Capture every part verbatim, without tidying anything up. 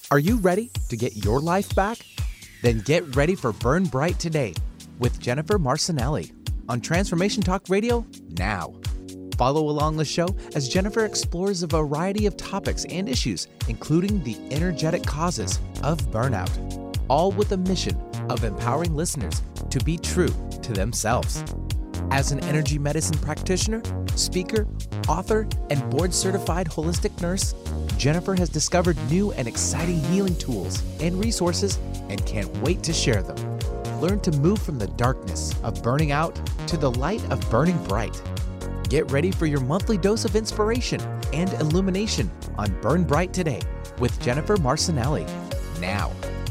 Are you ready to get your life back? Then get ready for Burn Bright Today with Jennifer Marcinelli on Transformation Talk Radio now. Follow along the show as Jennifer explores a variety of topics and issues, including the energetic causes of burnout, all with a mission of empowering listeners to be true to themselves. As an energy medicine practitioner, speaker, author, and board-certified holistic nurse, Jennifer has discovered new and exciting healing tools and resources and can't wait to share them. Learn to move from the darkness of burning out to the light of burning bright. Get ready for your monthly dose of inspiration and illumination on Burn Bright Today with Jennifer Marcinelli now.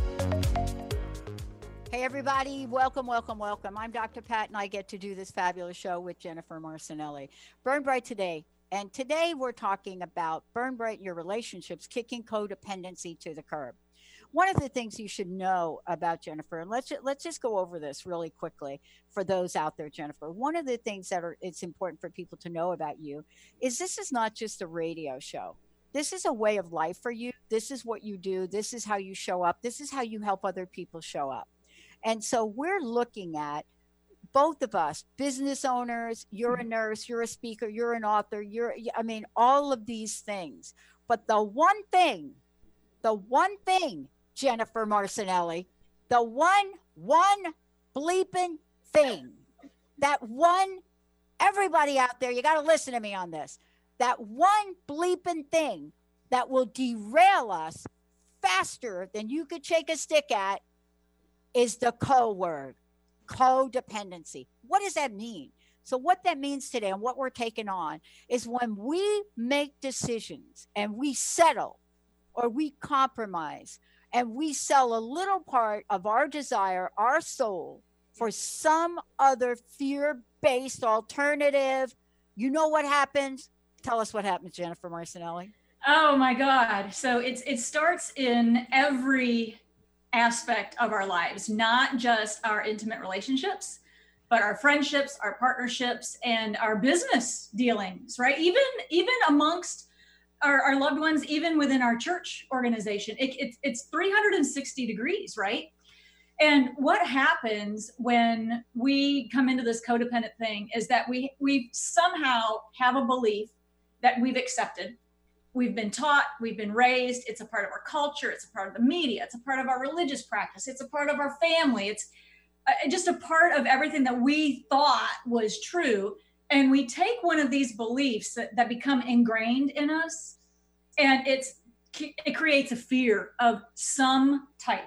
Hey everybody, welcome, welcome, welcome. I'm Doctor Pat and I get to do this fabulous show with Jennifer Marcinelli. Burn Bright Today. And today we're talking about Burn Bright in your relationships, kicking codependency to the curb. One of the things you should know about Jennifer, and let's let's just go over this really quickly for those out there, Jennifer. One of the things that are it's important for people to know about you is this is not just a radio show. This is a way of life for you. This is what you do. This is how you show up. This is how you help other people show up. And so we're looking at both of us, business owners, you're a nurse, you're a speaker, you're an author, you're, I mean, all of these things. But the one thing, the one thing, Jennifer Marcinelli, the one, one bleeping thing, that one, everybody out there, you got to listen to me on this, that one bleeping thing that will derail us faster than you could shake a stick at is the co word. Codependency. What does that mean? So what that means today and what we're taking on is when we make decisions and we settle or we compromise and we sell a little part of our desire, our soul, for some other fear-based alternative, you know what happens? Tell us what happens, Jennifer Marcinelli. Oh my God. So it's it starts in every aspect of our lives, not just our intimate relationships, but our friendships, our partnerships, and our business dealings, right? Even, even amongst our, our loved ones, even within our church organization, it, it, it's three hundred sixty degrees, right? And what happens when we come into this codependent thing is that we, we somehow have a belief that we've accepted. We've been taught, we've been raised, it's a part of our culture, it's a part of the media, it's a part of our religious practice, it's a part of our family, it's just a part of everything that we thought was true. And we take one of these beliefs that, that become ingrained in us, and it's it creates a fear of some type.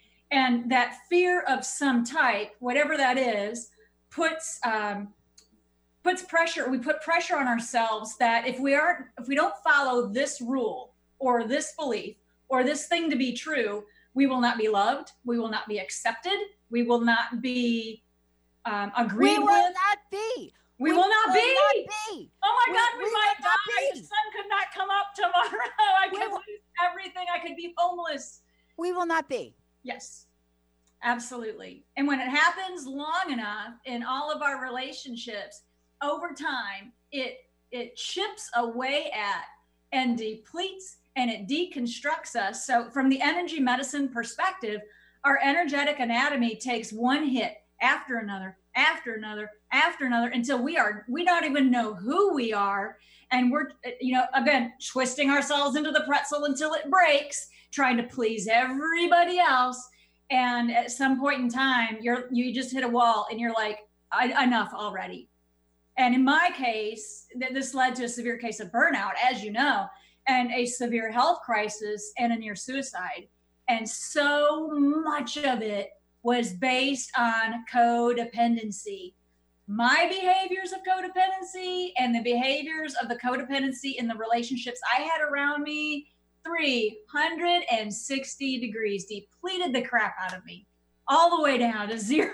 And that fear of some type, whatever that is, puts um, puts pressure, we put pressure on ourselves that if we aren't, if we don't follow this rule or this belief or this thing to be true, we will not be loved. We will not be accepted. We will not be um, agreed with. We will not be. We, we will not, will be. not be. Oh my we, God, we, we might die. Be. The sun could not come up tomorrow. I we could will. lose everything. I could be homeless. We will not be. Yes, absolutely. And when it happens long enough in all of our relationships, over time, it it chips away at and depletes and it deconstructs us. So from the energy medicine perspective, our energetic anatomy takes one hit after another, after another, after another, until we are, we don't even know who we are. And we're, you know, again, twisting ourselves into the pretzel until it breaks, trying to please everybody else. And at some point in time, you're, you just hit a wall and you're like, I, enough already. And in my case, th- this led to a severe case of burnout, as you know, and a severe health crisis and a near suicide. And so much of it was based on codependency. My behaviors of codependency and the behaviors of the codependency in the relationships I had around me, three hundred sixty degrees, depleted the crap out of me, all the way down to zero,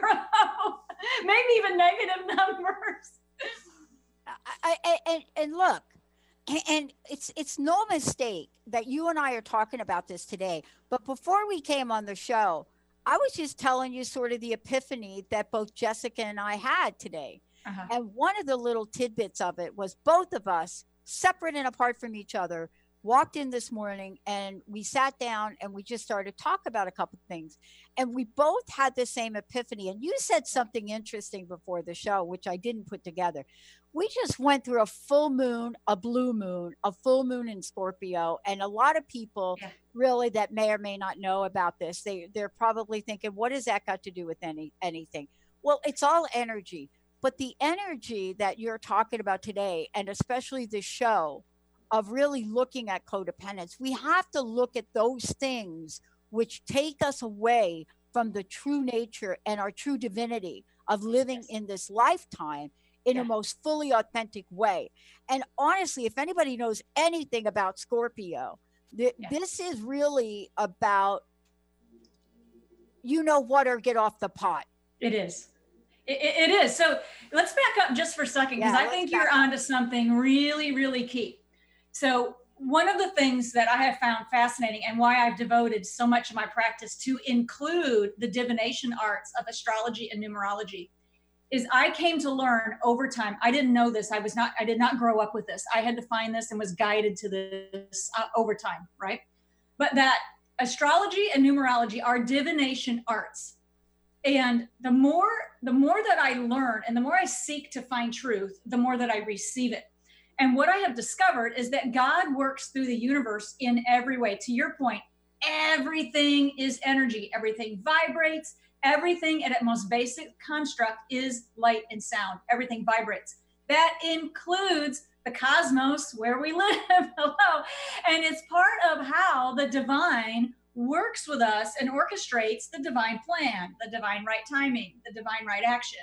maybe even negative numbers. I, I, and, and look, and it's it's no mistake that you and I are talking about this today. But before we came on the show, I was just telling you sort of the epiphany that both Jessica and I had today. Uh-huh. And one of the little tidbits of it was both of us, separate and apart from each other, walked in this morning and we sat down and we just started to talk about a couple of things. And we both had the same epiphany. And you said something interesting before the show, which I didn't put together. We just went through a full moon, a blue moon, a full moon in Scorpio. And a lot of people yeah. really that may or may not know about this, they, they're probably thinking, what has that got to do with any anything? Well, it's all energy. But the energy that you're talking about today, and especially the show, of really looking at codependence, we have to look at those things which take us away from the true nature and our true divinity of living yes. in this lifetime in yeah. a most fully authentic way. And honestly, if anybody knows anything about Scorpio, th- yeah. this is really about, you know what, or get off the pot. It is. It, it is. So let's back up just for a second, because yeah, I think you're onto something really, really key. So one of the things that I have found fascinating and why I've devoted so much of my practice to include the divination arts of astrology and numerology is I came to learn over time. I didn't know this. I was not, I did not grow up with this. I had to find this and was guided to this uh, over time, right? But that astrology and numerology are divination arts. And the more, the more that I learn and the more I seek to find truth, the more that I receive it. And what I have discovered is that God works through the universe in every way. To your point, everything is energy. Everything vibrates. Everything at its most basic construct is light and sound. Everything vibrates. That includes the cosmos where we live. Hello. And it's part of how the divine works with us and orchestrates the divine plan, the divine right timing, the divine right action.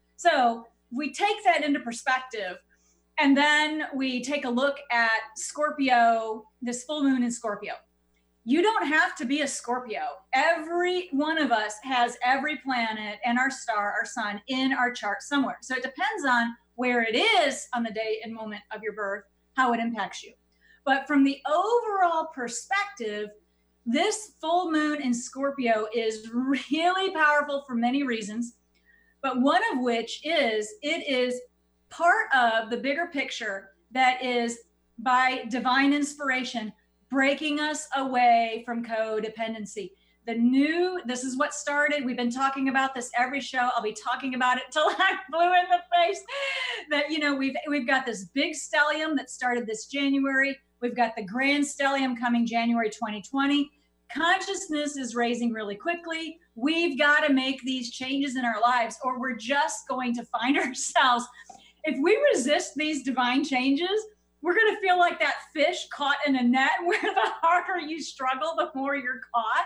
So we take that into perspective. And then we take a look at Scorpio, this full moon in Scorpio. You don't have to be a Scorpio. Every one of us has every planet and our star, our sun in our chart somewhere. So it depends on where it is on the day and moment of your birth, how it impacts you. But from the overall perspective, this full moon in Scorpio is really powerful for many reasons. But one of which is it is part of the bigger picture that is by divine inspiration, breaking us away from codependency. The new, this is what started. We've been talking about this every show. I'll be talking about it till I'm blue in the face. That, you know, we've, we've got this big stellium that started this January. We've got the grand stellium coming January twenty twenty. Consciousness is raising really quickly. We've got to make these changes in our lives, or we're just going to find ourselves. If we resist these divine changes, we're going to feel like that fish caught in a net where the harder you struggle, the more you're caught.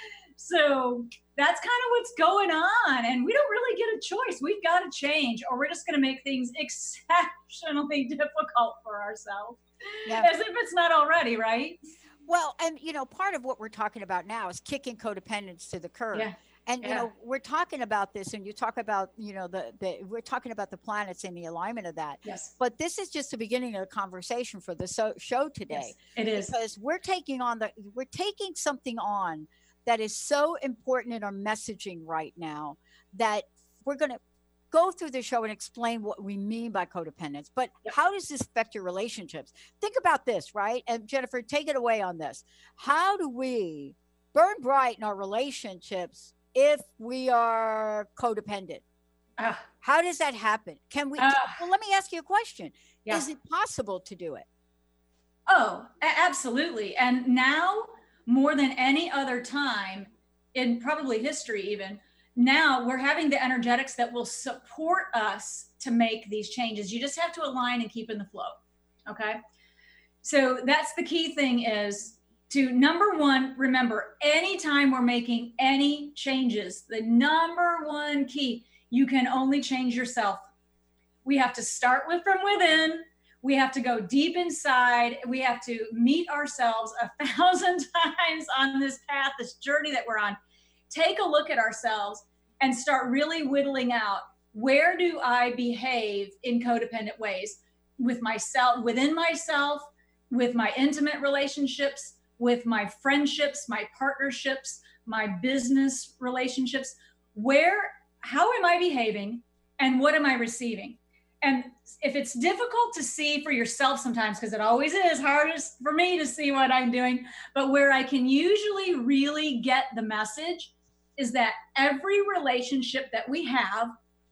So that's kind of what's going on. And we don't really get a choice. We've got to change, or we're just going to make things exceptionally difficult for ourselves. Yeah. As if it's not already, right? Well, and, you know, part of what we're talking about now is kicking codependence to the curb. Yeah. And, you yeah. know, we're talking about this, and you talk about, you know, the, the, we're talking about the planets and the alignment of that. Yes. But this is just the beginning of the conversation for the so, show today. Yes, it is. Because we're taking on the, we're taking something on that is so important in our messaging right now that we're going to go through the show and explain what we mean by codependence. But yep. how does this affect your relationships? Think about this, right? And Jennifer, take it away on this. How do we burn bright in our relationships if we are codependent? Uh, How does that happen? Can we, uh, well, let me ask you a question. Yeah. Is it possible to do it? Oh, absolutely. And now more than any other time in probably history, even now we're having the energetics that will support us to make these changes. You just have to align and keep in the flow. Okay. So that's the key thing is, to number one, remember, anytime we're making any changes, the number one key, you can only change yourself. We have to start with from within. We have to go deep inside. We have to meet ourselves a thousand times on this path, this journey that we're on. Take a look at ourselves and start really whittling out, where do I behave in codependent ways with myself, within myself, with my intimate relationships, with my friendships, my partnerships, my business relationships. Where, how am I behaving and what am I receiving? and if it's difficult to see for yourself sometimes, because it always is hardest for me to see what I'm doing, but where I can usually really get the message is that every relationship that we have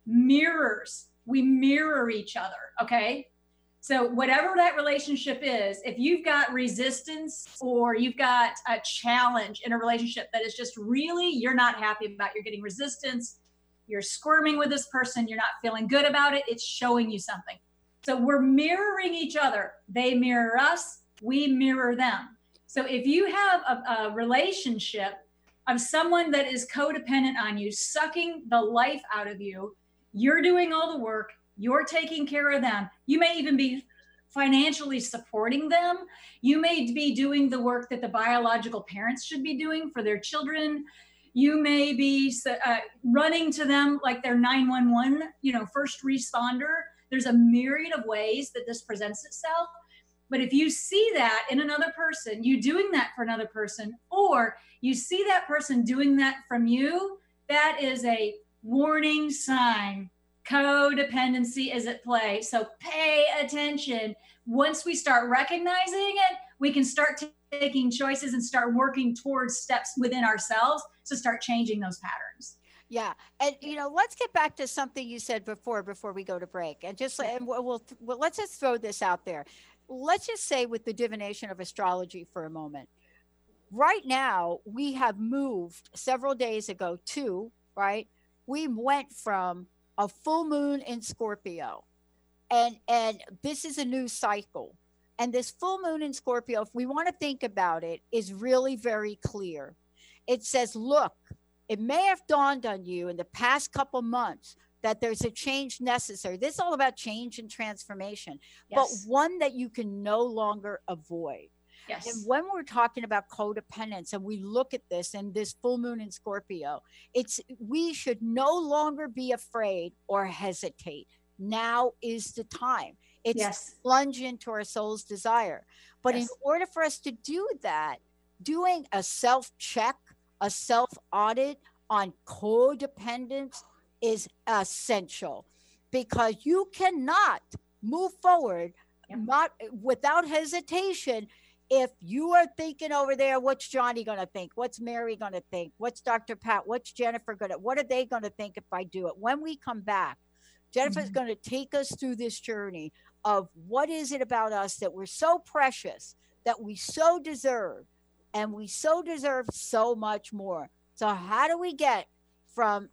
mirrors, we mirror each other, okay? So whatever that relationship is, if you've got resistance or you've got a challenge in a relationship that is just really, you're not happy about, you're getting resistance, you're squirming with this person, you're not feeling good about it, it's showing you something. So we're mirroring each other. They mirror us, we mirror them. So if you have a, a relationship of someone that is codependent on you, sucking the life out of you, you're doing all the work, you're taking care of them. You may even be financially supporting them. You may be doing the work that the biological parents should be doing for their children. You may be uh, running to them like they're nine one one, you know, first responder. There's a myriad of ways that this presents itself. But if you see that in another person, you doing that for another person, or you see that person doing that from you, that is a warning sign. Codependency is at play. So pay attention. Once we start recognizing it, we can start taking choices and start working towards steps within ourselves to start changing those patterns. Yeah. And, you know, let's get back to something you said before, before we go to break. And just, and we'll, we'll, well, let's just throw this out there. Let's just say with the divination of astrology for a moment. Right now, we have moved several days ago to, right? We went from a full moon in Scorpio. And, and this is a new cycle. And this full moon in Scorpio, if we want to think about it, is really very clear. It says, look, it may have dawned on you in the past couple months that there's a change necessary. This is all about change and transformation, yes. But one that you can no longer avoid. Yes. And when we're talking about codependence and we look at this and this full moon in Scorpio, it's we should no longer be afraid or hesitate. Now is the time. It's yes. plunge into our soul's desire. But yes. in order for us to do that, doing a self-check, a self-audit on codependence is essential, because you cannot move forward yep. not without hesitation. If you are thinking over there, what's Johnny going to think? What's Mary going to think? What's Doctor Pat? What's Jennifer going to, what are they going to think if I do it? When we come back, Jennifer's mm-hmm. going to take us through this journey of what is it about us that we're so precious, that we so deserve, and we so deserve so much more. So how do we get from,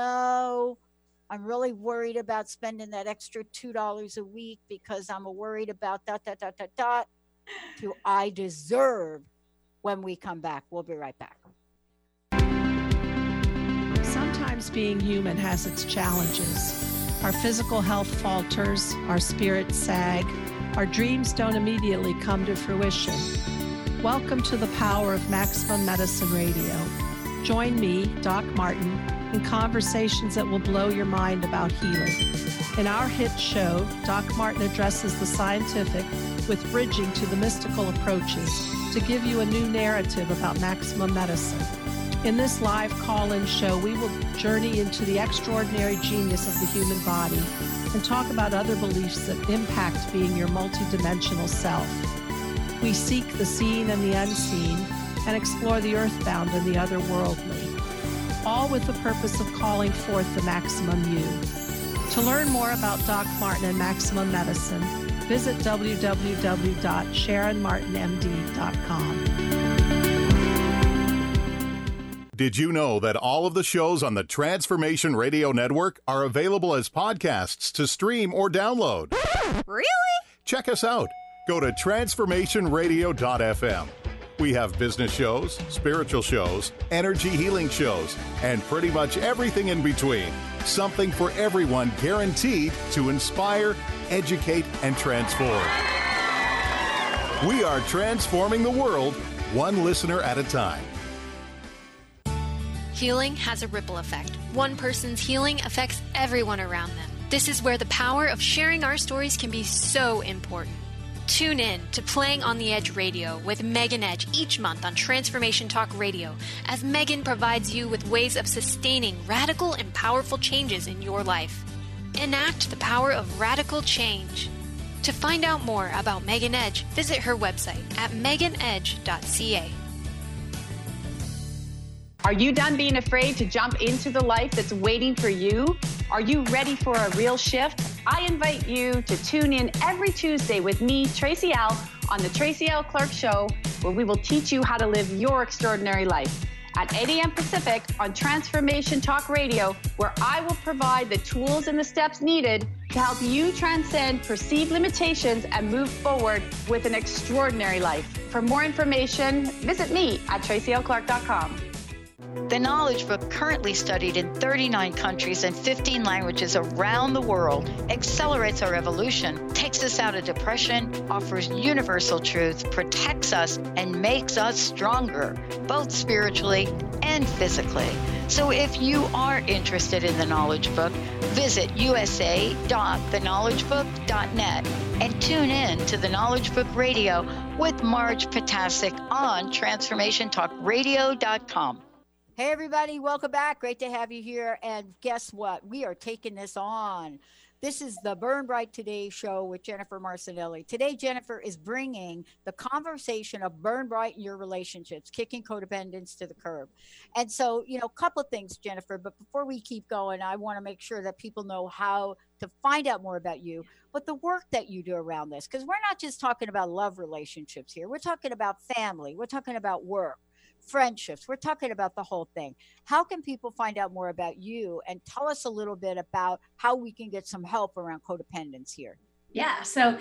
no, I'm really worried about spending that extra two dollars a week because I'm worried about dot, dot, dot, dot, dot, to I deserve, when we come back? We'll be right back. Sometimes being human has its challenges. Our physical health falters, our spirits sag, our dreams don't immediately come to fruition. Welcome to the power of Maximum Medicine Radio. Join me, Doc Martin, in conversations that will blow your mind about healing. In our hit show, Doc Martin addresses the scientific with bridging to the mystical approaches to give you a new narrative about maximum medicine. In this live call-in show, we will journey into the extraordinary genius of the human body and talk about other beliefs that impact being your multidimensional self. We seek the seen and the unseen and explore the earthbound and the otherworldly, all with the purpose of calling forth the maximum you. To learn more about Doc Martin and Maximum Medicine, visit w w w dot sharon martin m d dot com. Did you know that all of the shows on the Transformation Radio Network are available as podcasts to stream or download? Really? Check us out. Go to transformation radio dot f m. We have business shows, spiritual shows, energy healing shows, and pretty much everything in between. Something for everyone, guaranteed to inspire, educate, and transform. We are transforming the world, one listener at a time. Healing has a ripple effect. One person's healing affects everyone around them. This is where the power of sharing our stories can be so important. Tune in to Playing on the Edge Radio with Megan Edge each month on Transformation Talk Radio, as Megan provides you with ways of sustaining radical and powerful changes in your life. enact the power of radical change. To find out more about Megan Edge, visit her website at megan edge dot c a. Are you done being afraid to jump into the life that's waiting for you? Are you ready for a real shift? I invite you to tune in every Tuesday with me, Tracy L., on the Tracy L. Clark Show, where we will teach you how to live your extraordinary life. At eight a.m. Pacific on Transformation Talk Radio, where I will provide the tools and the steps needed to help you transcend perceived limitations and move forward with an extraordinary life. For more information, visit me at tracy l clark dot com. The Knowledge Book, currently studied in thirty-nine countries and fifteen languages around the world, accelerates our evolution, takes us out of depression, offers universal truth, protects us, and makes us stronger, both spiritually and physically. So if you are interested in the Knowledge Book, visit u s a dot the knowledge book dot net and tune in to the Knowledge Book Radio with Marge Potasic on transformation talk radio dot com. Hey, everybody, welcome back. Great to have you here. And guess what? We are taking this on. This is the Burn Bright Today show with Jennifer Marcinelli. Today, Jennifer is bringing the conversation of burn bright in your relationships, kicking codependence to the curb. And so, you know, a couple of things, Jennifer, but before we keep going, I want to make sure that people know how to find out more about you, but the work that you do around this, because we're not just talking about love relationships here. We're talking about family. We're talking about work, friendships. We're talking about the whole thing. How can people find out more about you, and tell us a little bit about how we can get some help around codependence here? Yeah, so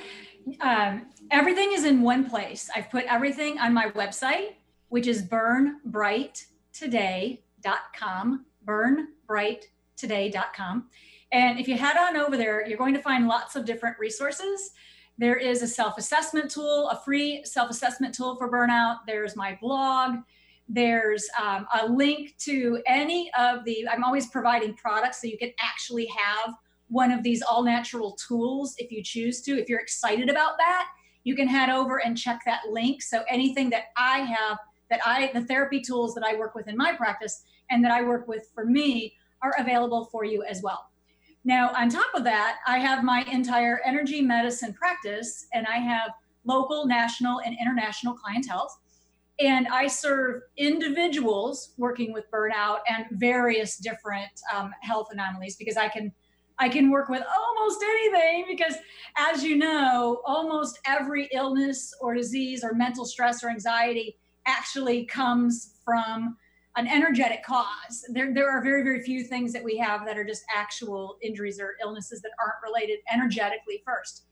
um, everything is in one place. I've put everything on my website, which is burn bright today dot com, burn bright today dot com. And if you head on over there, you're going to find lots of different resources. There is a self-assessment tool, a free self-assessment tool for burnout. There's my blog. There's um, a link to any of the, I'm always providing products so you can actually have one of these all natural tools if you choose to. If you're excited about that, you can head over and check that link. So anything that I have, that I, the therapy tools that I work with in my practice and that I work with for me are available for you as well. Now, on top of that, I have my entire energy medicine practice, and I have local, national, and international clientele. And I serve individuals working with burnout and various different um, health anomalies, because I can I can work with almost anything, because as you know, almost every illness or disease or mental stress or anxiety actually comes from an energetic cause. There, there are very, very few things that we have that are just actual injuries or illnesses that aren't related energetically first.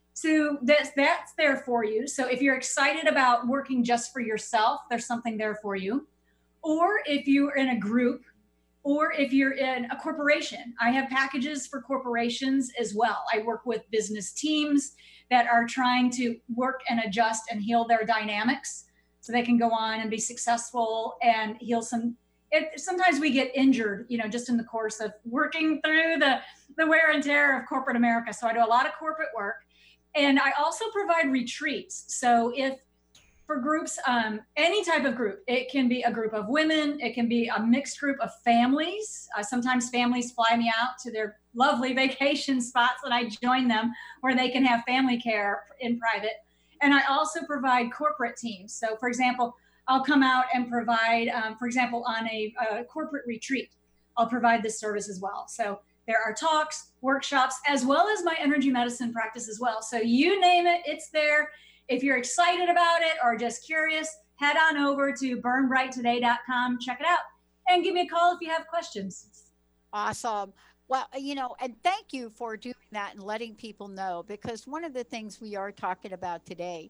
So that's, that's there for you. So if you're excited about working just for yourself, there's something there for you. Or if you're in a group, or if you're in a corporation, I have packages for corporations as well. I work with business teams that are trying to work and adjust and heal their dynamics so they can go on and be successful and heal some. It, sometimes we get injured, you know, just in the course of working through the, the wear and tear of corporate America. So I do a lot of corporate work. And I also provide retreats. So if for groups, um, any type of group, it can be a group of women, it can be a mixed group of families. Uh, sometimes families fly me out to their lovely vacation spots and I join them where they can have family care in private. And I also provide corporate teams. So for example, I'll come out and provide, um, for example, on a, a corporate retreat, I'll provide this service as well. So there are talks, workshops, as well as my energy medicine practice as well. So you name it, it's there. If you're excited about it or just curious, head on over to burn bright today dot com, check it out, and give me a call if you have questions. Awesome. Well, you know, and thank you for doing that and letting people know, because one of the things we are talking about today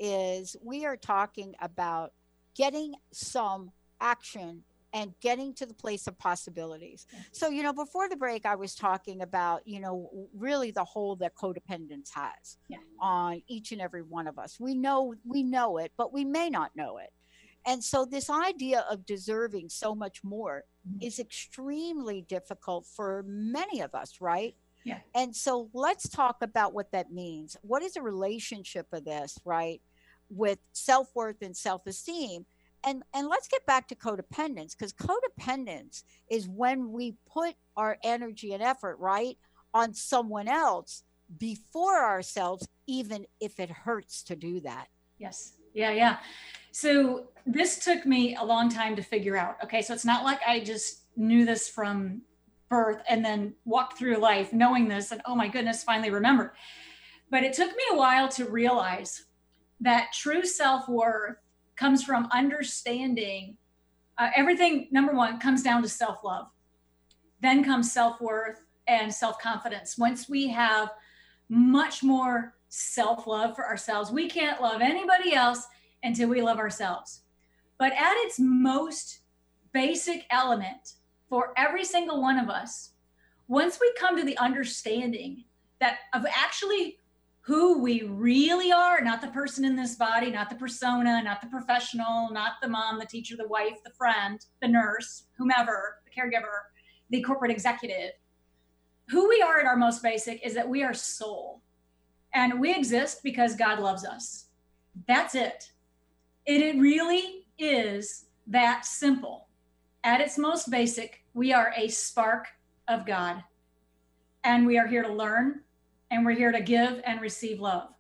is we are talking about getting some action and getting to the place of possibilities. So, you know, before the break, I was talking about, you know, really the hold that codependence has yeah. on each and every one of us. We know, we know it, but we may not know it. And so this idea of deserving so much more mm-hmm. is extremely difficult for many of us, right? Yeah. And so let's talk about what that means. What is a relationship of this, right, with self-worth and self-esteem? And and let's get back to codependence, because codependence is when we put our energy and effort, right, on someone else before ourselves, even if it hurts to do that. Yes. Yeah. Yeah. So this took me a long time to figure out. Okay. So it's not like I just knew this from birth and then walked through life knowing this and, oh my goodness, finally remembered. But it took me a while to realize that true self-worth comes from understanding uh, everything. Number one comes down to self-love. Then comes self-worth and self-confidence. Once we have much more self-love for ourselves, we can't love anybody else until we love ourselves. But at its most basic element for every single one of us, once we come to the understanding that of actually who we really are, not the person in this body, not the persona, not the professional, not the mom, the teacher, the wife, the friend, the nurse, whomever, the caregiver, the corporate executive. Who we are at our most basic is that we are soul. And we exist because God loves us. That's it. It, it really is that simple. At its most basic, we are a spark of God. And we are here to learn, and we're here to give and receive love.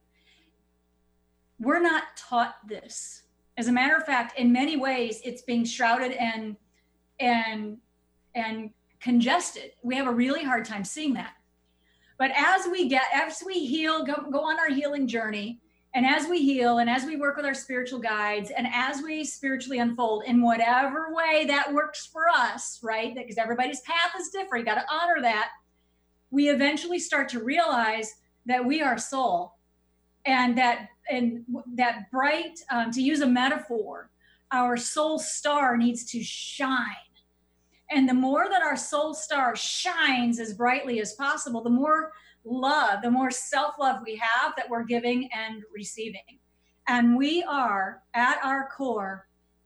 We're not taught this. As a matter of fact, in many ways, it's being shrouded and, and, and congested. We have a really hard time seeing that. But as we get, as we heal, go, go on our healing journey, and as we heal, and as we work with our spiritual guides, and as we spiritually unfold in whatever way that works for us, right? Because everybody's path is different. You got to honor that. We eventually start to realize that we are soul, and that and that bright, um, to use a metaphor, our soul star needs to shine. And the more that our soul star shines as brightly as possible, the more love, the more self-love we have that we're giving and receiving. And we are, at our core,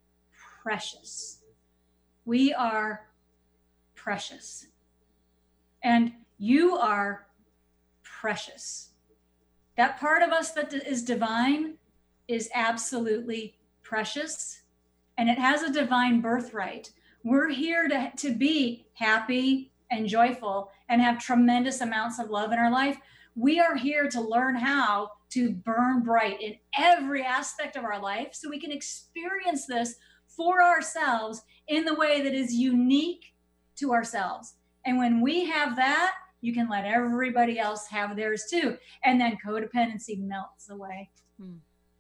precious. We are precious. And you are precious. That part of us that is divine is absolutely precious, and it has a divine birthright. We're here to, to be happy and joyful and have tremendous amounts of love in our life. We are here to learn how to burn bright in every aspect of our life so we can experience this for ourselves in the way that is unique to ourselves. And when we have that, you can let everybody else have theirs too. And then codependency melts away. Hmm.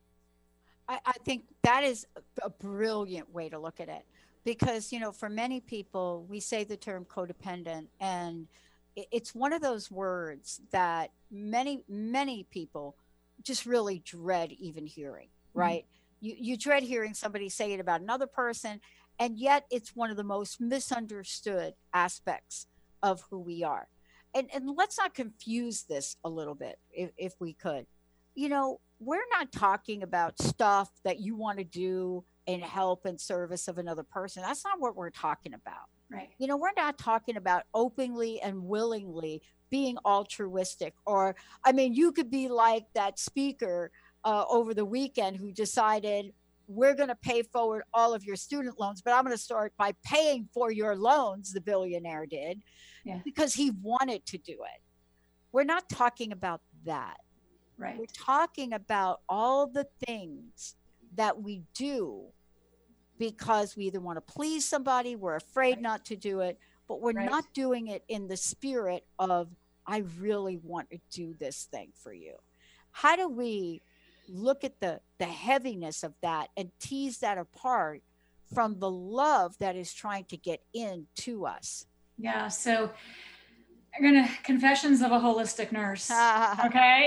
I, I think that is a brilliant way to look at it. Because, you know, for many people, we say the term codependent, and it's one of those words that many, many people just really dread even hearing, right? Mm-hmm. You, you dread hearing somebody say it about another person, and yet it's one of the most misunderstood aspects of who we are. And, and let's not confuse this a little bit, if, if we could. You know, we're not talking about stuff that you want to do in help and service of another person. That's not what we're talking about. Right. You know, we're not talking about openly and willingly being altruistic. Or, I mean, you could be like that speaker uh, over the weekend who decided, we're going to pay forward all of your student loans, but I'm going to start by paying for your loans, the billionaire did, yeah. because he wanted to do it. We're not talking about that. Right. We're talking about all the things that we do because we either want to please somebody, we're afraid right. not to do it, but we're right. not doing it in the spirit of, I really want to do this thing for you. How do we look at the, the heaviness of that and tease that apart from the love that is trying to get into us? Yeah, so I'm gonna, confessions of a holistic nurse, okay?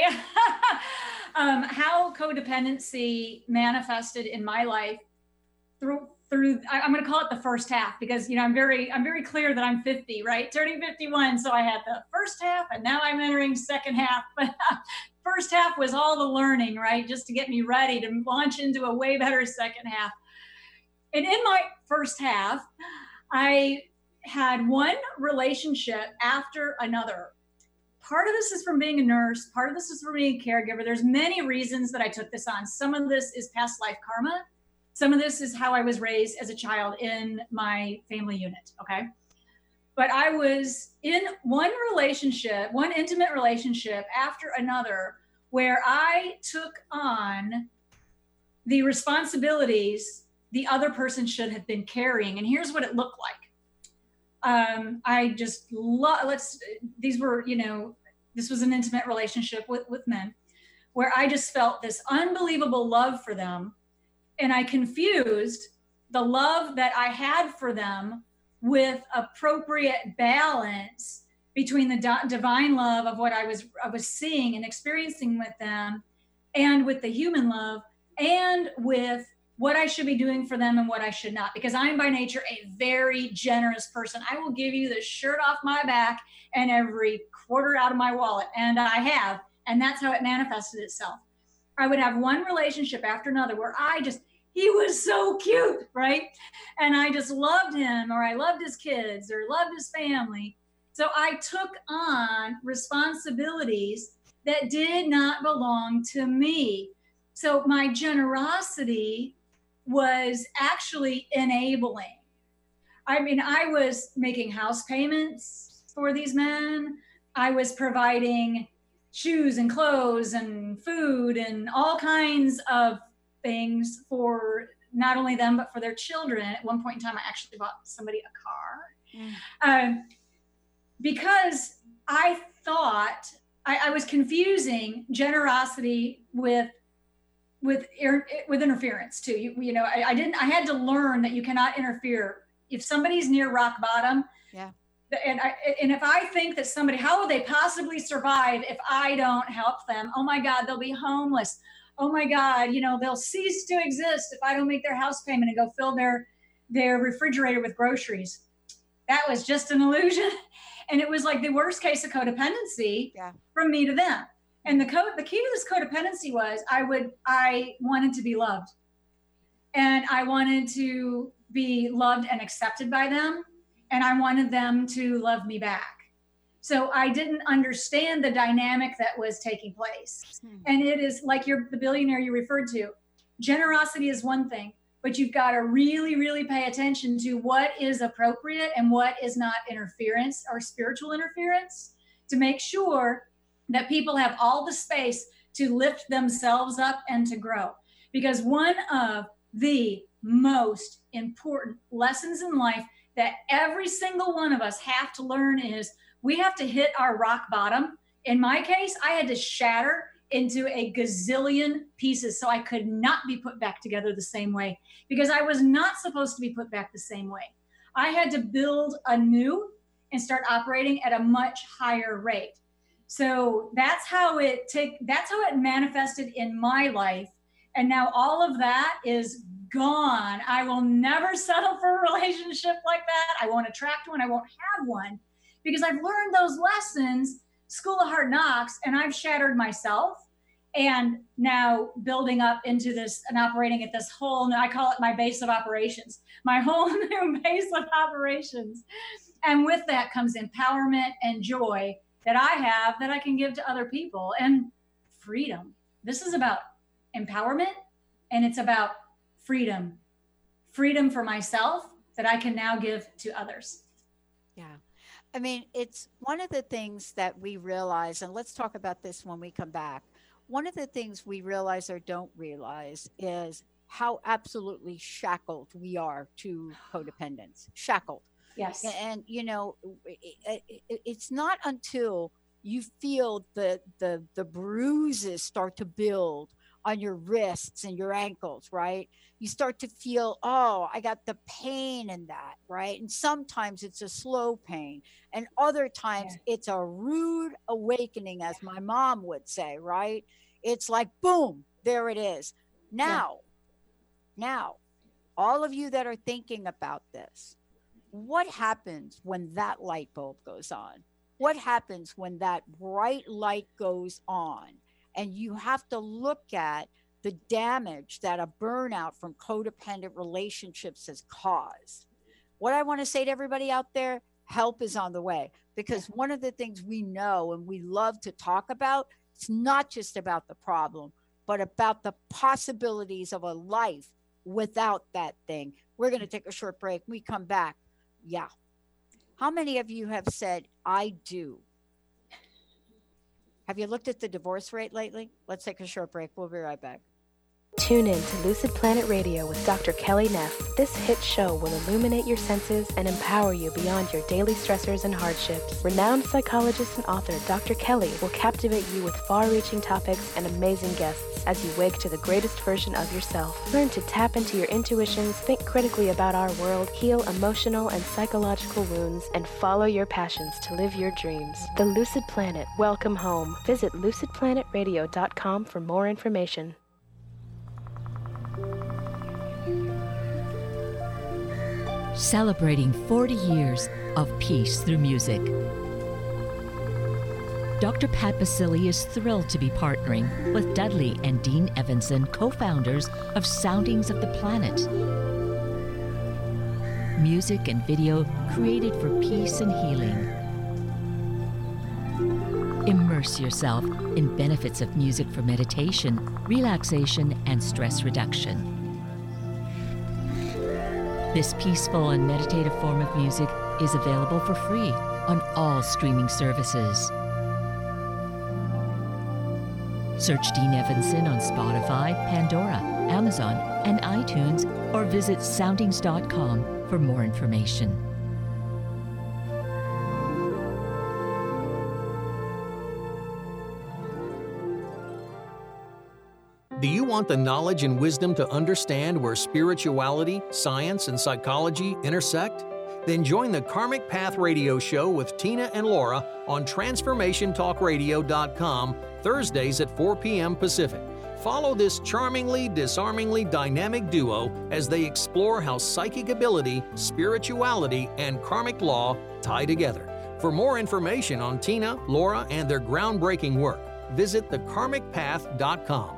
Um, how codependency manifested in my life through through I, I'm going to call it the first half, because you know I'm very I'm very clear that I'm fifty, right? Turning fifty-one, so I had the first half, and now I'm entering second half. But first half was all the learning, right, just to get me ready to launch into a way better second half. And in my first half, I had one relationship after another. Part of this is from being a nurse. Part of this is from being a caregiver. There's many reasons that I took this on. Some of this is past life karma. Some of this is how I was raised as a child in my family unit, okay? but I was in one relationship, one intimate relationship after another, where I took on the responsibilities the other person should have been carrying. And here's what it looked like. Um, I just love, let's, these were, you know, this was an intimate relationship with, with men where I just felt this unbelievable love for them. And I confused the love that I had for them with appropriate balance between the di- divine love of what I was, I was seeing and experiencing with them, and with the human love, and with what I should be doing for them and what I should not, because I'm by nature a very generous person. I will give you the shirt off my back and every quarter out of my wallet, and I have, and that's how it manifested itself. I would have one relationship after another where I just, he was so cute, right? And I just loved him, or I loved his kids, or loved his family. So I took on responsibilities that did not belong to me. So my generosity was actually enabling. I mean, I was making house payments for these men. I was providing shoes and clothes and food and all kinds of things for not only them, but for their children. At one point in time, I actually bought somebody a car. Mm. Um, because I thought I, I was confusing generosity with with with interference too. You, you know, I, I didn't, I had to learn that you cannot interfere. If somebody's near rock bottom, yeah. And I, and if I think that somebody, how will they possibly survive if I don't help them? Oh my God, they'll be homeless. Oh my God, you know, they'll cease to exist if I don't make their house payment and go fill their, their refrigerator with groceries. That was just an illusion. And it was like the worst case of codependency yeah. from me to them. And the code, the key to this codependency was I would, I wanted to be loved, and I wanted to be loved and accepted by them. And I wanted them to love me back. So I didn't understand the dynamic that was taking place. Hmm. And it is like you're the billionaire you referred to. Generosity is one thing, but you've got to really, really pay attention to what is appropriate and what is not interference or spiritual interference, to make sure that people have all the space to lift themselves up and to grow. Because one of the most important lessons in life that every single one of us have to learn is we have to hit our rock bottom. In my case, I had to shatter into a gazillion pieces so I could not be put back together the same way, because I was not supposed to be put back the same way. I had to build anew and start operating at a much higher rate. So that's how it take, that's how it manifested in my life. And now all of that is gone. I will never settle for a relationship like that. I won't attract one. I won't have one, because I've learned those lessons, School of Hard Knocks, and I've shattered myself. And now building up into this and operating at this whole, I call it my base of operations, my whole new base of operations. And with that comes empowerment and joy that I have that I can give to other people, and freedom. This is about empowerment, and it's about freedom, freedom for myself that I can now give to others. Yeah. I mean, it's one of the things that we realize, and let's talk about this when we come back. One of the things we realize or don't realize is how absolutely shackled we are to codependence, shackled. Yes. And, you know, it, it, it's not until you feel the, the, the bruises start to build on your wrists and your ankles, right? You start to feel, oh, I got the pain in that, right? And sometimes it's a slow pain, and other times yeah. it's a rude awakening, as my mom would say, right? It's like, boom, there it is. Now, yeah. now, all of you that are thinking about this, what happens when that light bulb goes on? What happens when that bright light goes on? And you have to look at the damage that a burnout from codependent relationships has caused. What I want to say to everybody out there, help is on the way. Because one of the things we know and we love to talk about, it's not just about the problem, but about the possibilities of a life without that thing. We're going to take a short break. When we come back. Yeah. How many of you have said, I do? Have you looked at the divorce rate lately? Let's take a short break. We'll be right back. Tune in to Lucid Planet Radio with Doctor Kelly Neff. This hit show will illuminate your senses and empower you beyond your daily stressors and hardships. Renowned psychologist and author Doctor Kelly will captivate you with far-reaching topics and amazing guests as you wake to the greatest version of yourself. Learn to tap into your intuitions, think critically about our world, heal emotional and psychological wounds, and follow your passions to live your dreams. The Lucid Planet. Welcome home. Visit lucid planet radio dot com for more information. Celebrating forty years of peace through music. Doctor Pat Baccili is thrilled to be partnering with Dudley and Dean Evanson, co-founders of Soundings of the Planet. Music and video created for peace and healing. Immerse yourself in benefits of music for meditation, relaxation, and stress reduction. This peaceful and meditative form of music is available for free on all streaming services. Search Dean Evanson on Spotify, Pandora, Amazon, and iTunes, or visit soundings dot com for more information. Do you want the knowledge and wisdom to understand where spirituality, science, and psychology intersect? Then join the Karmic Path Radio Show with Tina and Laura on transformation talk radio dot com Thursdays at four p.m. Pacific. Follow this charmingly, disarmingly dynamic duo as they explore how psychic ability, spirituality, and karmic law tie together. For more information on Tina, Laura, and their groundbreaking work, visit the karmic path dot com.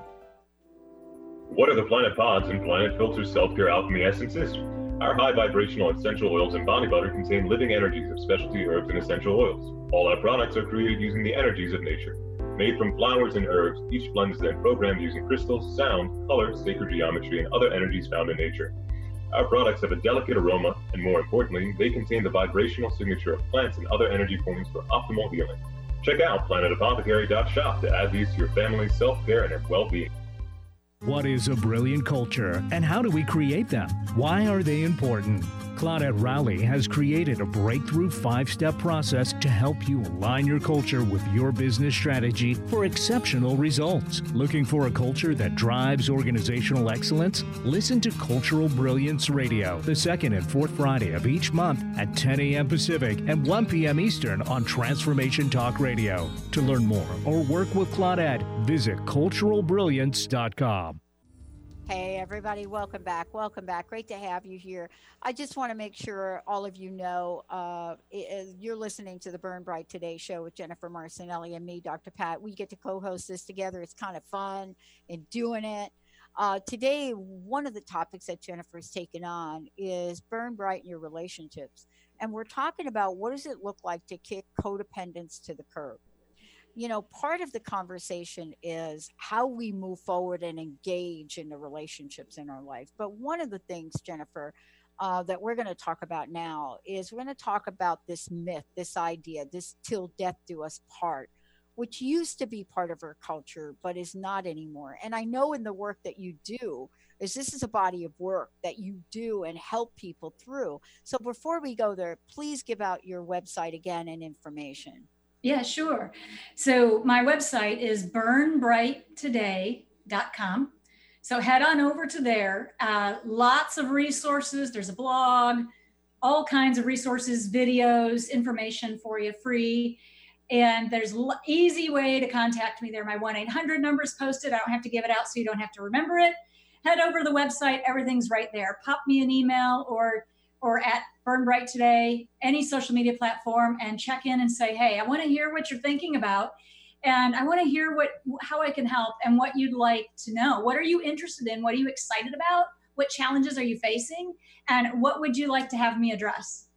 What are the Planet Pods and Planet Filter Self-Care Alchemy Essences? Our high vibrational essential oils and body butter contain living energies of specialty herbs and essential oils. All our products are created using the energies of nature. Made from flowers and herbs, each blend is then programmed using crystals, sound, color, sacred geometry, and other energies found in nature. Our products have a delicate aroma, and more importantly, they contain the vibrational signature of plants and other energy forms for optimal healing. Check out planet apothecary dot shop to add these to your family's self-care and well-being. What is a brilliant culture, and how do we create them? Why are they important? Claudette Rowley has created a breakthrough five-step process to help you align your culture with your business strategy for exceptional results. Looking for a culture that drives organizational excellence? Listen to Cultural Brilliance Radio, the second and fourth Friday of each month at ten a.m. Pacific and one p.m. Eastern on Transformation Talk Radio. To learn more or work with Claudette, visit cultural brilliance dot com. Hey, everybody, welcome back. Welcome back. Great to have you here. I just want to make sure all of you know uh, you're listening to the Burn Bright Today show with Jennifer Marcinelli and me, Doctor Pat. We get to co-host this together. It's kind of fun in doing it. Uh, today, one of the topics that Jennifer's taken on is burn bright in your relationships. And we're talking about what does it look like to kick codependence to the curb. You know, part of the conversation is how we move forward and engage in the relationships in our life. But one of the things, Jennifer, uh, that we're going to talk about now is we're going to talk about this myth, this idea, this till death do us part, which used to be part of our culture, but is not anymore. And I know in the work that you do, is this is a body of work that you do and help people through. So before we go there, please give out your website again and information. Yeah, sure. So my website is burn bright today dot com. So head on over to there. Uh, lots of resources. There's a blog, all kinds of resources, videos, information for you free. And there's an easy way to contact me there. My one eight hundred number is posted. I don't have to give it out so you don't have to remember it. Head over to the website. Everything's right there. Pop me an email or or at Burn Bright Today, any social media platform, and check in and say, hey, I want to hear what you're thinking about. And I want to hear what how I can help and what you'd like to know. What are you interested in? What are you excited about? What challenges are you facing? And what would you like to have me address?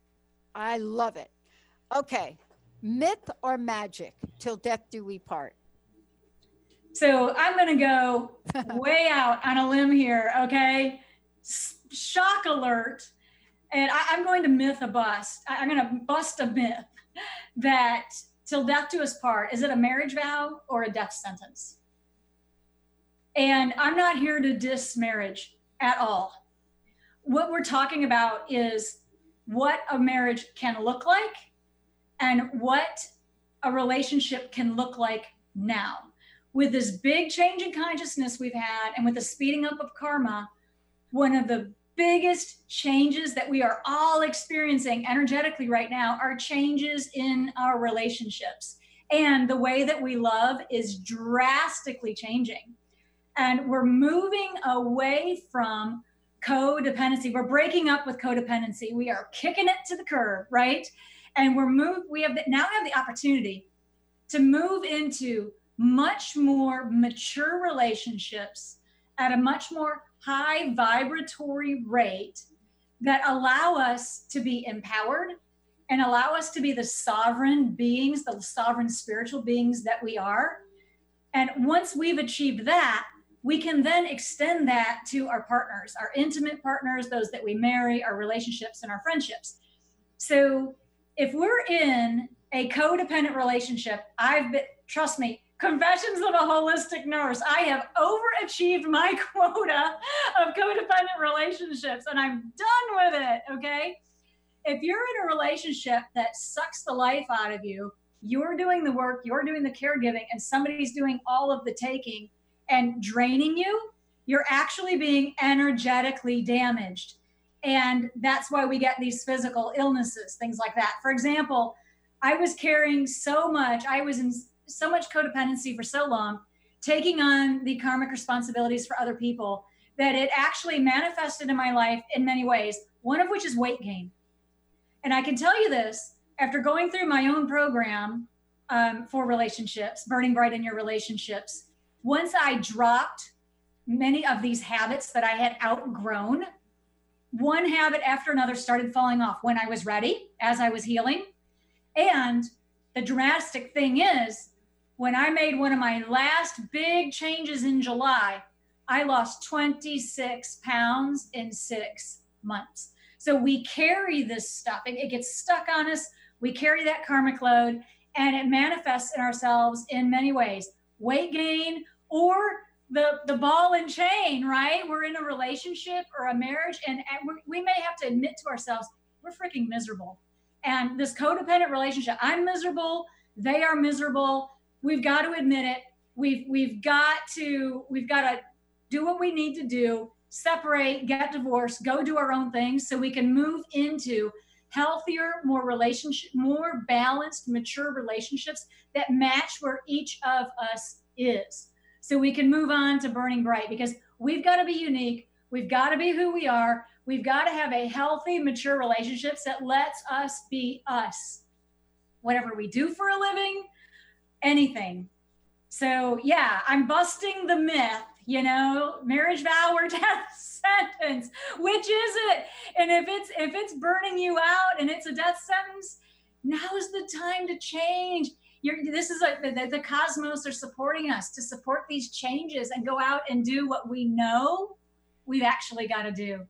I love it. Okay. Myth or magic? Till death do we part. So I'm going to go way out on a limb here, okay? S- shock alert. And I, I'm going to myth a bust. I, I'm going to bust a myth that till death do us part, is it a marriage vow or a death sentence? And I'm not here to diss marriage at all. What we're talking about is what a marriage can look like and what a relationship can look like now. With this big change in consciousness we've had and with the speeding up of karma, one of the biggest changes that we are all experiencing energetically right now are changes in our relationships. And the way that we love is drastically changing. And we're moving away from codependency. We're breaking up with codependency. We are kicking it to the curb, right? And we're moved, we have the, now have the opportunity to move into much more mature relationships at a much more high vibratory rate that allow us to be empowered and allow us to be the sovereign beings, the sovereign spiritual beings that we are. And once we've achieved that, we can then extend that to our partners, our intimate partners, those that we marry, our relationships and our friendships. So if we're in a codependent relationship, I've been, trust me, Confessions of a Holistic Nurse, I have overachieved my quota of codependent relationships and I'm done with it, okay? If you're in a relationship that sucks the life out of you, you're doing the work, you're doing the caregiving, and somebody's doing all of the taking and draining you, you're actually being energetically damaged. And that's why we get these physical illnesses, things like that. For example, I was carrying so much, I was in so much codependency for so long, taking on the karmic responsibilities for other people, that it actually manifested in my life in many ways, one of which is weight gain. And I can tell you this, after going through my own program um, for relationships, Burning Bright in Your Relationships, once I dropped many of these habits that I had outgrown, one habit after another started falling off when I was ready, as I was healing. And the dramatic thing is, when I made one of my last big changes in July, I lost twenty-six pounds in six months. So we carry this stuff. It, it gets stuck on us. We carry that karmic load and it manifests in ourselves in many ways. Weight gain or the, the ball and chain, right? We're in a relationship or a marriage and, and we we may have to admit to ourselves, we're freaking miserable. And this codependent relationship, I'm miserable, they are miserable. We've got to admit it. We've we've got to we've got to do what we need to do, separate, get divorced, go do our own things so we can move into healthier, more relationship, more balanced, mature relationships that match where each of us is. So we can move on to Burning Bright, because we've got to be unique. We've got to be who we are. We've got to have a healthy, mature relationships that lets us be us. Whatever we do for a living, anything. So yeah, I'm busting the myth, you know, marriage vow or death sentence. Which is it? And if it's if it's burning you out and it's a death sentence, now's the time to change. You're, this is like the, the cosmos are supporting us to support these changes and go out and do what we know we've actually got to do.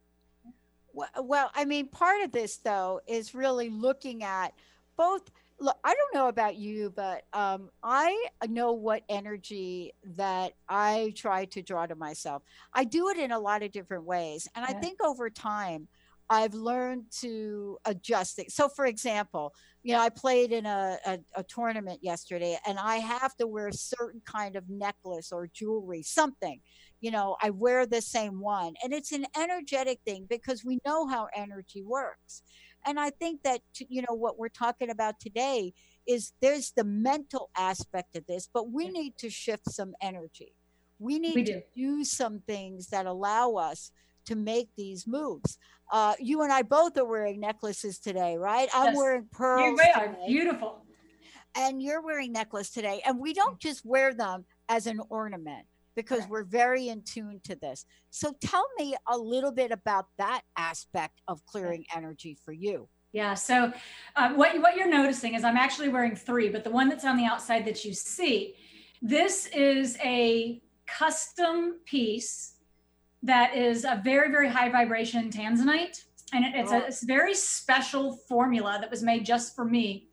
Well, I mean, part of this, though, is really looking at both. Look, I don't know about you, but um, I know what energy that I try to draw to myself. I do it in a lot of different ways. And yeah. I think over time, I've learned to adjust it. So, for example, you know, I played in a, a, a tournament yesterday and I have to wear a certain kind of necklace or jewelry, something. You know, I wear the same one. And it's an energetic thing because we know how energy works. And I think that, you know, what we're talking about today is there's the mental aspect of this, but we need to shift some energy. We need we do. to do some things that allow us to make these moves. Uh, you and I both are wearing necklaces today, right? I'm yes. wearing pearls. You are beautiful. And you're wearing necklace today. And we don't just wear them as an ornament, because we're very in tune to this. So tell me a little bit about that aspect of clearing energy for you. Yeah, so uh, what, what you're noticing is I'm actually wearing three, but the one that's on the outside that you see, this is a custom piece that is a very, very high vibration tanzanite. And it, it's, a, it's a very special formula that was made just for me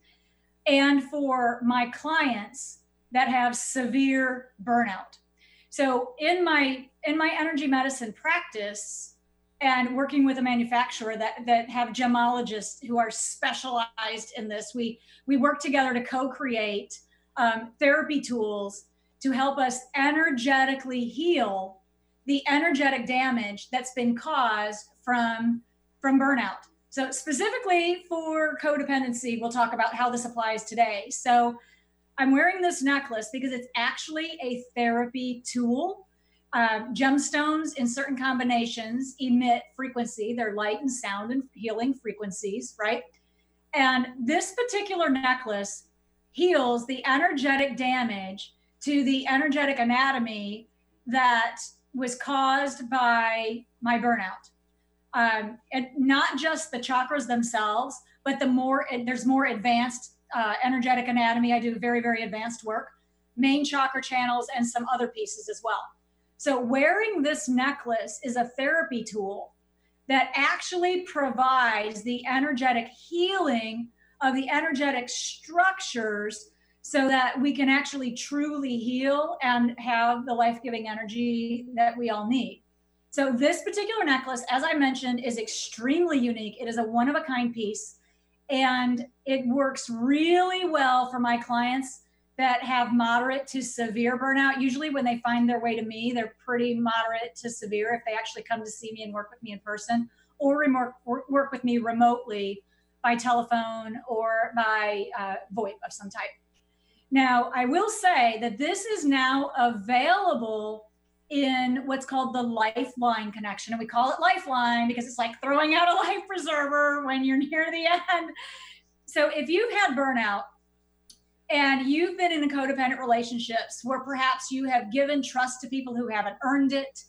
and for my clients that have severe burnout. So in my in my energy medicine practice and working with a manufacturer that, that have gemologists who are specialized in this, we, we work together to co-create um, therapy tools to help us energetically heal the energetic damage that's been caused from, from burnout. So specifically for codependency, we'll talk about how this applies today. So I'm wearing this necklace because it's actually a therapy tool. Uh, gemstones in certain combinations emit frequency. They're light and sound and healing frequencies, right? And this particular necklace heals the energetic damage to the energetic anatomy that was caused by my burnout. Um, and not just the chakras themselves, but the more, there's more advanced uh, energetic anatomy. I do very, very advanced work, main chakra channels, and some other pieces as well. So wearing this necklace is a therapy tool that actually provides the energetic healing of the energetic structures so that we can actually truly heal and have the life-giving energy that we all need. So this particular necklace, as I mentioned, is extremely unique. It is a one-of-a-kind piece, and it works really well for my clients that have moderate to severe burnout. Usually when they find their way to me, they're pretty moderate to severe if they actually come to see me and work with me in person, or remote, work with me remotely by telephone or by uh, VoIP of some type. Now, I will say that this is now available in what's called the Lifeline connection. And we call it Lifeline because it's like throwing out a life preserver when you're near the end. So if you've had burnout and you've been in codependent relationships where perhaps you have given trust to people who haven't earned it,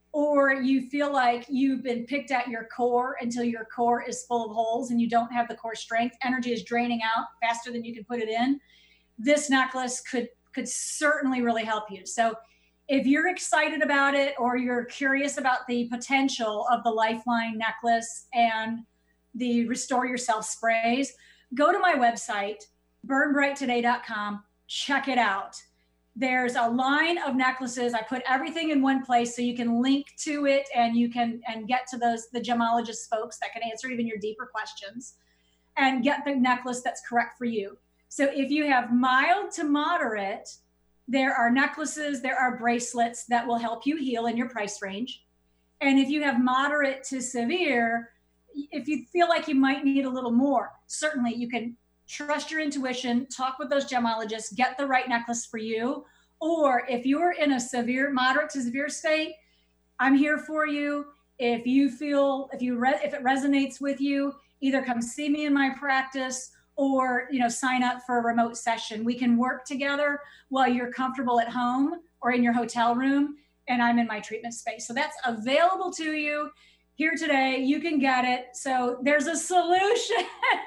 or you feel like you've been picked at your core until your core is full of holes and you don't have the core strength, energy is draining out faster than you can put it in, this necklace could, could certainly really help you. So if you're excited about it or you're curious about the potential of the Lifeline necklace and the Restore Yourself sprays, go to my website, burn bright today dot com, check it out. There's a line of necklaces. I put everything in one place so you can link to it and you can and get to those, the gemologist folks that can answer even your deeper questions and get the necklace that's correct for you. So if you have mild to moderate, there are necklaces, there are bracelets that will help you heal in your price range. And if you have moderate to severe, if you feel like you might need a little more, certainly you can trust your intuition, talk with those gemologists, get the right necklace for you. Or if you're in a severe, moderate to severe state, I'm here for you. If you feel, if you re- if it resonates with you, either come see me in my practice or, you know, sign up for a remote session. We can work together while you're comfortable at home or in your hotel room, and I'm in my treatment space. So that's available to you here today. You can get it. So there's a solution.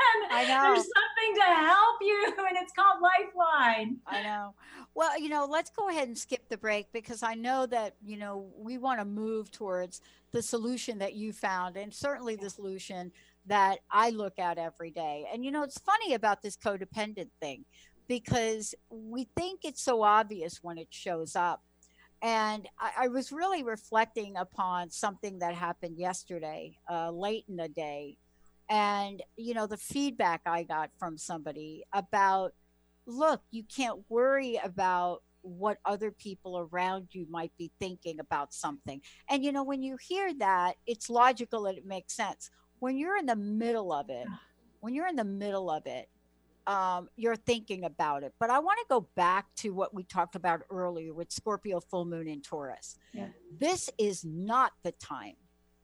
I know. There's something to help you, and it's called Lifeline. I know. Well, you know, let's go ahead and skip the break because I know that, you know, we want to move towards the solution that you found, and certainly the solution that I look at every day. And, you know, it's funny about this codependent thing because we think it's so obvious when it shows up. And I, I was really reflecting upon something that happened yesterday, uh, late in the day. And, you know, the feedback I got from somebody about, look, you can't worry about what other people around you might be thinking about something. And, you know, when you hear that, it's logical and it makes sense. When you're in the middle of it, when you're in the middle of it, um, you're thinking about it. But I want to go back to what we talked about earlier with Scorpio full moon in Taurus. Yeah. This is not the time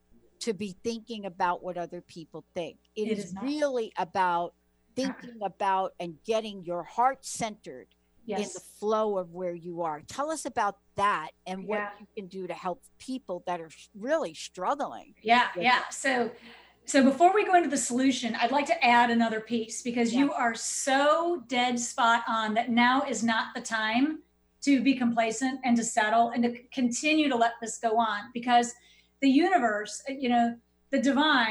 to be thinking about what other people think. It, It is, is not. really about thinking about and getting your heart centered in Yes. the flow of where you are. Tell us about that and what Yeah. you can do to help people that are really struggling. Yeah, with yeah. it. So, so before we go into the solution, I'd like to add another piece because Yeah. you are so dead spot on that now is not the time to be complacent and to settle and to c- continue to let this go on because the universe, you know, the divine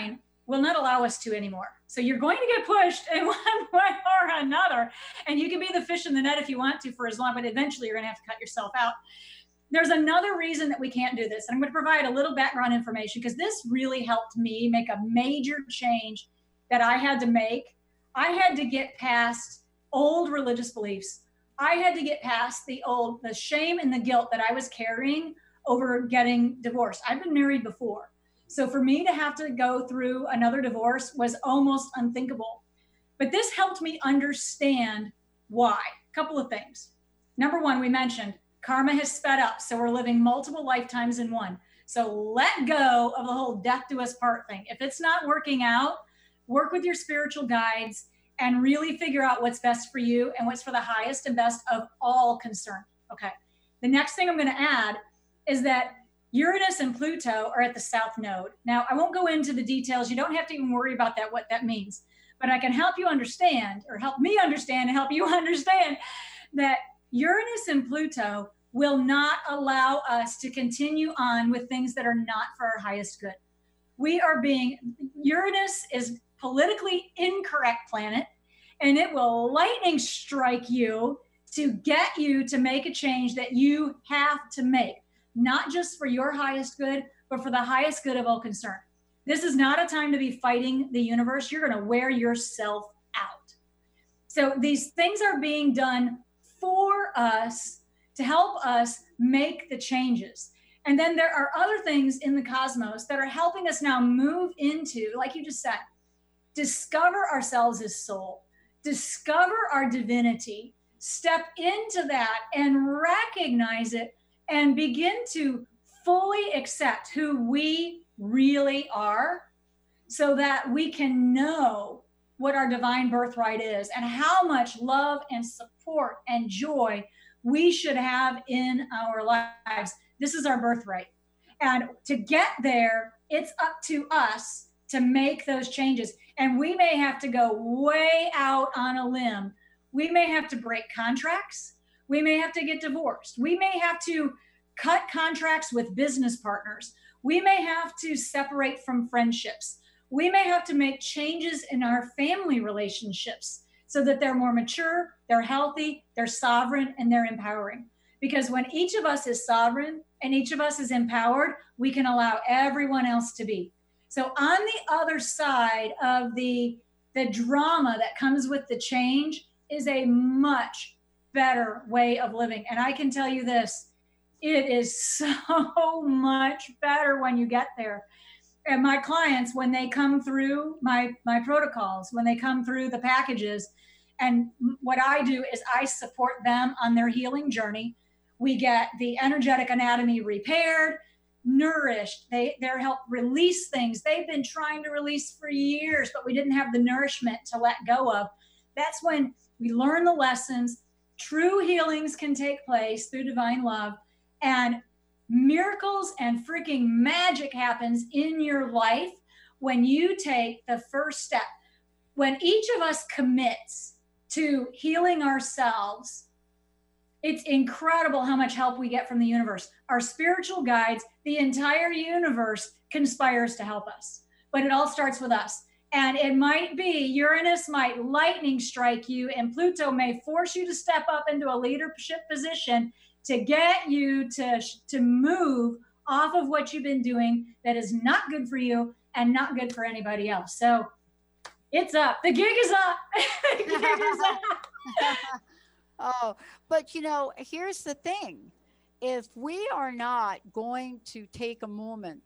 will not allow us to anymore. So you're going to get pushed in one way or another. And you can be the fish in the net if you want to for as long, but eventually you're going to have to cut yourself out. There's another reason that we can't do this. And I'm going to provide a little background information because this really helped me make a major change that I had to make. I had to get past old religious beliefs. I had to get past the old, the shame and the guilt that I was carrying over getting divorced. I've been married before. So for me to have to go through another divorce was almost unthinkable. But this helped me understand why. A couple of things. Number one, we mentioned karma has sped up. So we're living multiple lifetimes in one. So let go of the whole death do us part thing. If it's not working out, work with your spiritual guides and really figure out what's best for you and what's for the highest and best of all concerned. Okay. The next thing I'm going to add is that Uranus and Pluto are at the south node. Now, I won't go into the details. You don't have to even worry about that, what that means. But I can help you understand, or help me understand and help you understand that Uranus and Pluto will not allow us to continue on with things that are not for our highest good. We are being, Uranus is politically incorrect planet, and it will lightning strike you to get you to make a change that you have to make. Not just for your highest good, but for the highest good of all concerned. This is not a time to be fighting the universe. You're going to wear yourself out. So these things are being done for us to help us make the changes. And then there are other things in the cosmos that are helping us now move into, like you just said, discover ourselves as soul, discover our divinity, step into that and recognize it, and begin to fully accept who we really are so that we can know what our divine birthright is and how much love and support and joy we should have in our lives. This is our birthright. And to get there, it's up to us to make those changes. And we may have to go way out on a limb. We may have to break contracts. We may have to get divorced. We may have to cut contracts with business partners. We may have to separate from friendships. We may have to make changes in our family relationships so that they're more mature, they're healthy, they're sovereign, and they're empowering. Because when each of us is sovereign and each of us is empowered, we can allow everyone else to be. So on the other side of the, the drama that comes with the change is a much better way of living. And I can tell you this, it is so much better when you get there. And my clients, when they come through my, my protocols, when they come through the packages, and what I do is I support them on their healing journey. We get the energetic anatomy repaired, nourished. They, they're helped release things they've been trying to release for years, but we didn't have the nourishment to let go of. That's when we learn the lessons. True healings can take place through divine love, and miracles and freaking magic happens in your life when you take the first step. When each of us commits to healing ourselves, it's incredible how much help we get from the universe. Our spiritual guides, the entire universe conspires to help us, but it all starts with us. And it might be Uranus might lightning strike you, and Pluto may force you to step up into a leadership position to get you to, to move off of what you've been doing that is not good for you and not good for anybody else. So it's up. The gig is up. The gig is up. Oh, but you know, here's the thing. If we are not going to take a moment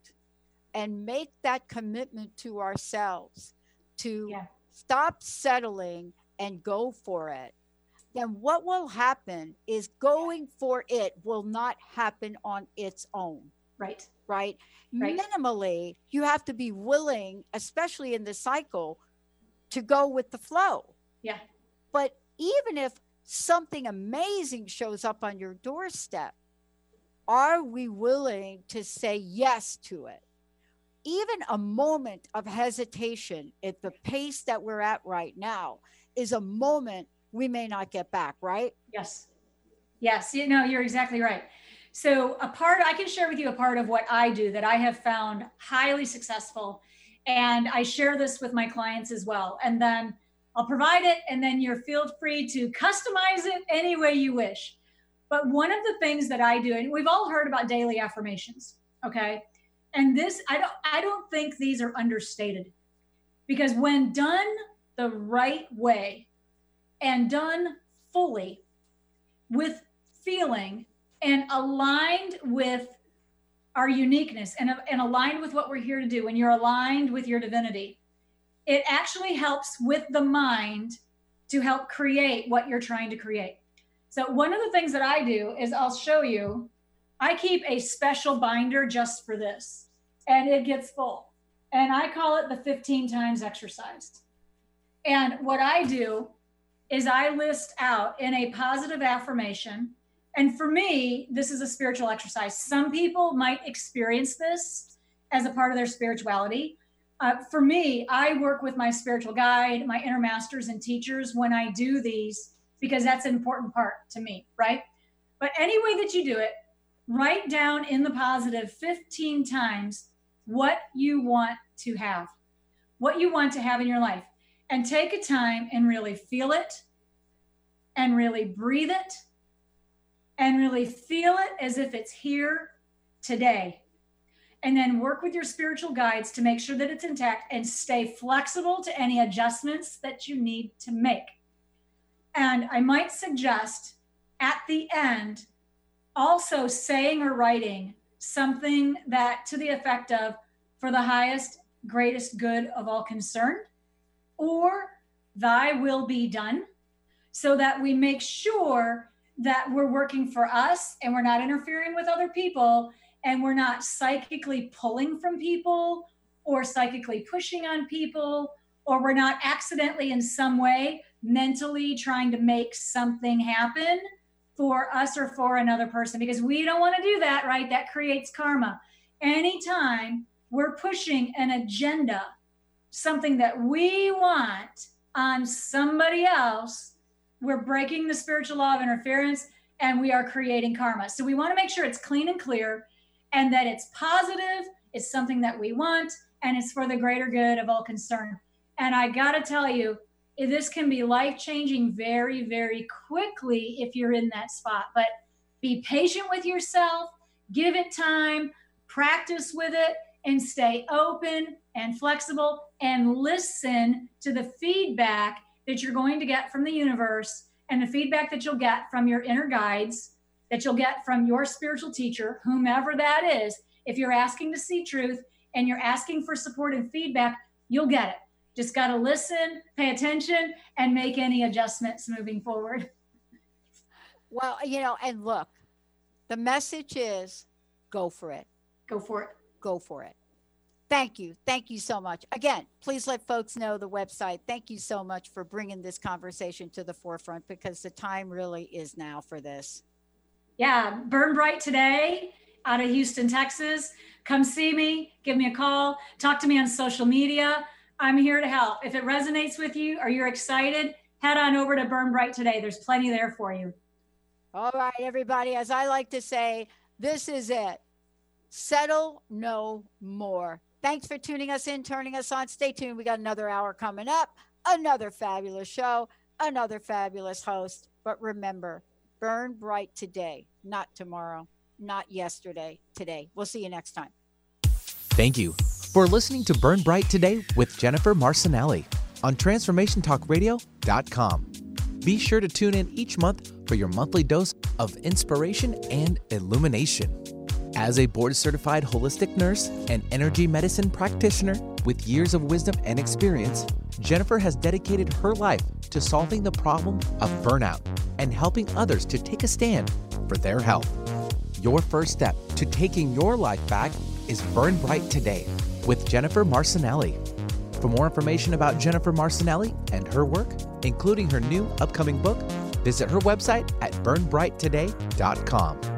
and make that commitment to ourselves to yeah. stop settling and go for it, then what will happen is going for it will not happen on its own. Right. Right. Right. Minimally, you have to be willing, especially in the cycle, to go with the flow. Yeah. But even if something amazing shows up on your doorstep, are we willing to say yes to it? Even a moment of hesitation at the pace that we're at right now is a moment we may not get back, right? Yes. Yes. You know, you're exactly right. So a part, I can share with you a part of what I do that I have found highly successful And I share this with my clients as well. And then I'll provide it, and then you're feel free to customize it any way you wish. But one of the things that I do, and we've all heard about daily affirmations, okay? And this, I don't, I don't think these are understated, because when done the right way and done fully with feeling and aligned with our uniqueness and, and aligned with what we're here to do, when you're aligned with your divinity, it actually helps with the mind to help create what you're trying to create. So one of the things that I do is I'll show you, I keep a special binder just for this, and it gets full. And I call it the fifteen times exercise. And what I do is I list out in a positive affirmation. And for me, this is a spiritual exercise. Some people might experience this as a part of their spirituality. Uh, for me, I work with my spiritual guide, my inner masters and teachers when I do these, because that's an important part to me, right? But any way that you do it, write down in the positive fifteen times what you want to have, what you want to have in your life. And take a time and really feel it and really breathe it and really feel it as if it's here today. And then work with your spiritual guides to make sure that it's intact, and stay flexible to any adjustments that you need to make. And I might suggest at the end, also saying or writing something that to the effect of, for the highest, greatest good of all concerned, or thy will be done, so that we make sure that we're working for us and we're not interfering with other people, and we're not psychically pulling from people or psychically pushing on people, or we're not accidentally in some way mentally trying to make something happen for us or for another person, because we don't want to do that, right? That creates karma. Anytime we're pushing an agenda, something that we want on somebody else, we're breaking the spiritual law of interference, and we are creating karma. So we want to make sure it's clean and clear, and that it's positive, it's something that we want, and it's for the greater good of all concerned. And I got to tell you, this can be life-changing very, very quickly if you're in that spot. But be patient with yourself, give it time, practice with it, and stay open and flexible, and listen to the feedback that you're going to get from the universe, and the feedback that you'll get from your inner guides, that you'll get from your spiritual teacher, whomever that is. If you're asking to see truth and you're asking for support and feedback, you'll get it. Just got to listen, pay attention, and make any adjustments moving forward. Well, you know, and look, the message is go for it. Go for it. Go for it. Thank you. Thank you so much. Again, please let folks know the website. Thank you so much for bringing this conversation to the forefront, because the time really is now for this. Yeah, Burn Bright Today out of Houston, Texas. Come see me, give me a call, talk to me on social media. I'm here to help. If it resonates with you or you're excited, head on over to Burn Bright Today. There's plenty there for you. All right, everybody. As I like to say, this is it. Settle no more. Thanks for tuning us in, turning us on. Stay tuned. We got another hour coming up, another fabulous show, another fabulous host. But remember, burn bright today, not tomorrow, not yesterday, today. We'll see you next time. Thank you for listening to Burn Bright Today with Jennifer Marcinelli on transformation talk radio dot com. Be sure to tune in each month for your monthly dose of inspiration and illumination. As a board-certified holistic nurse and energy medicine practitioner with years of wisdom and experience, Jennifer has dedicated her life to solving the problem of burnout and helping others to take a stand for their health. Your first step to taking your life back is Burn Bright Today with Jennifer Marcinelli. For more information about Jennifer Marcinelli and her work, including her new upcoming book, visit her website at burn bright today dot com.